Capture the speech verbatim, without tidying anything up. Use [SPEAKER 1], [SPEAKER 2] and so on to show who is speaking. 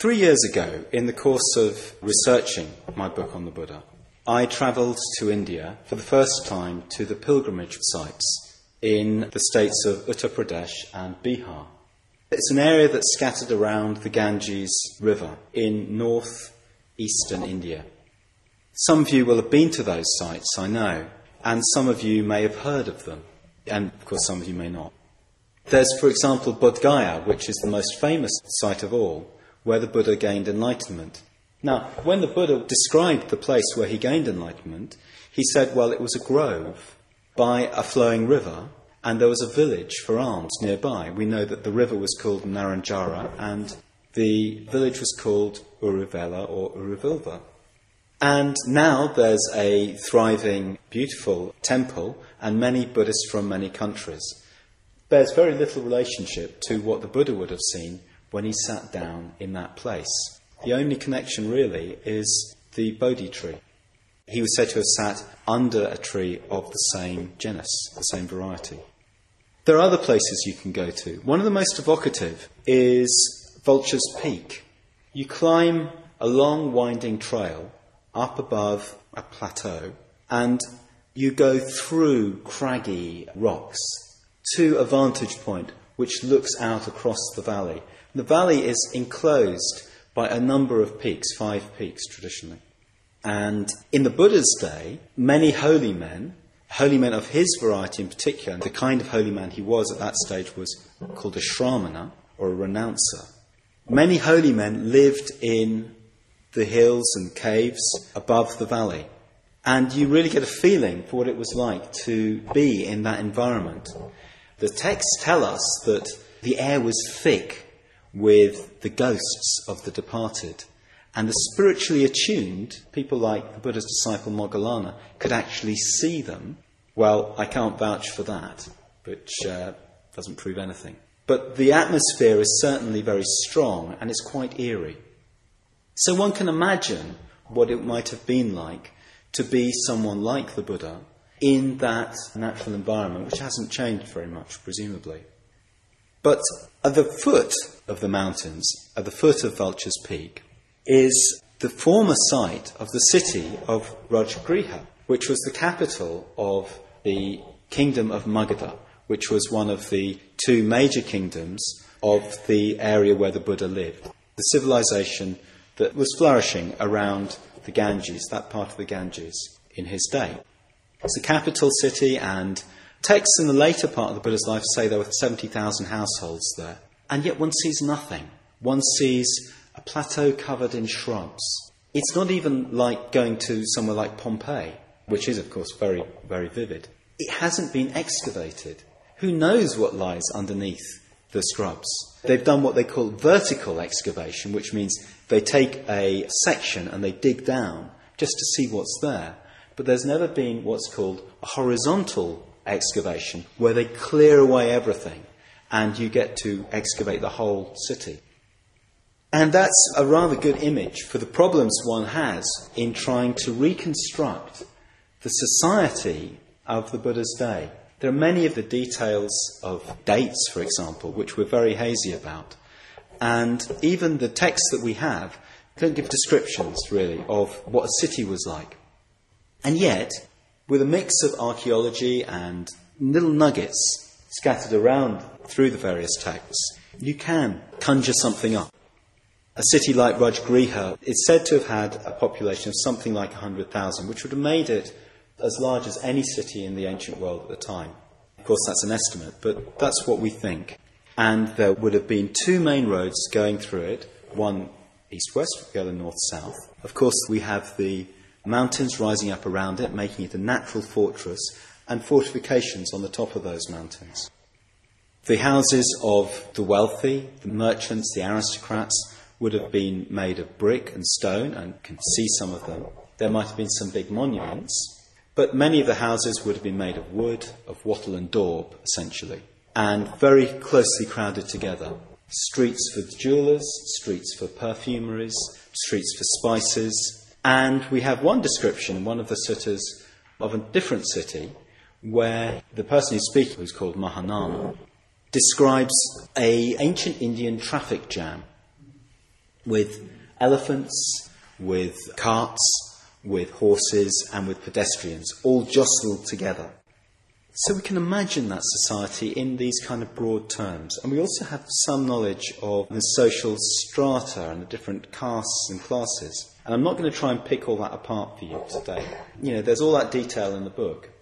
[SPEAKER 1] Three years ago, in the course of researching my book on the Buddha, I travelled to India for the first time to the pilgrimage sites in the states of Uttar Pradesh and Bihar. It's an area that's scattered around the Ganges River in north-eastern India. Some of you will have been to those sites, I know, and some of you may have heard of them, and of course some of you may not. There's, for example, Bodh Gaya, which is the most famous site of all, where the Buddha gained enlightenment. Now, when the Buddha described the place where he gained enlightenment, he said, well, it was a grove by a flowing river, and there was a village for alms nearby. We know that the river was called Naranjara, and the village was called Uruvela or Uruvilva. And now there's a thriving, beautiful temple, and many Buddhists from many countries. Bears very little relationship to what the Buddha would have seen when he sat down in that place. The only connection really is the Bodhi tree. He was said to have sat under a tree of the same genus, the same variety. There are other places you can go to. One of the most evocative is Vulture's Peak. You climb a long winding trail up above a plateau and you go through craggy rocks to a vantage point which looks out across the valley. The valley is enclosed by a number of peaks, five peaks traditionally. And in the Buddha's day, many holy men, holy men of his variety in particular, and the kind of holy man he was at that stage was called a shramana, or a renouncer. Many holy men lived in the hills and caves above the valley. And you really get a feeling for what it was like to be in that environment. The texts tell us that the air was thick with the ghosts of the departed. And the spiritually attuned, people like the Buddha's disciple Moggallana, could actually see them. Well, I can't vouch for that, which uh, doesn't prove anything. But the atmosphere is certainly very strong and it's quite eerie. So one can imagine what it might have been like to be someone like the Buddha in that natural environment, which hasn't changed very much, presumably. But at the foot of the mountains, at the foot of Vulture's Peak, is the former site of the city of Rajagriha, which was the capital of the kingdom of Magadha, which was one of the two major kingdoms of the area where the Buddha lived. The civilization that was flourishing around the Ganges, that part of the Ganges, in his day. It's the capital city, and texts in the later part of the Buddha's life say there were seventy thousand households there. And yet one sees nothing. One sees a plateau covered in shrubs. It's not even like going to somewhere like Pompeii, which is, of course, very, very vivid. It hasn't been excavated. Who knows what lies underneath the scrubs? They've done what they call vertical excavation, which means they take a section and they dig down just to see what's there. But there's never been what's called a horizontal excavation, where they clear away everything and you get to excavate the whole city. And that's a rather good image for the problems one has in trying to reconstruct the society of the Buddha's day. There are many of the details of dates, for example, which we're very hazy about. And even the texts that we have don't give descriptions, really, of what a city was like. And yet, with a mix of archaeology and little nuggets scattered around through the various texts, you can conjure something up. A city like Rajagriha is said to have had a population of something like one hundred thousand, which would have made it as large as any city in the ancient world at the time. Of course, that's an estimate, but that's what we think. And there would have been two main roads going through it, one east-west, the other north-south. Of course, we have the mountains rising up around it, making it a natural fortress, and fortifications on the top of those mountains. The houses of the wealthy, the merchants, the aristocrats, would have been made of brick and stone, and you can see some of them. There might have been some big monuments, but many of the houses would have been made of wood, of wattle and daub, essentially, and very closely crowded together. Streets for jewellers, streets for perfumeries, streets for spices. And we have one description in one of the suttas of a different city where the person who's speaking, who's called Mahanama, describes a ancient Indian traffic jam. with elephants, with carts, with horses and with pedestrians, all jostled together. So we can imagine that society in these kind of broad terms. And we also have some knowledge of the social strata and the different castes and classes. And I'm not going to try and pick all that apart for you today. You know, there's all that detail in the book.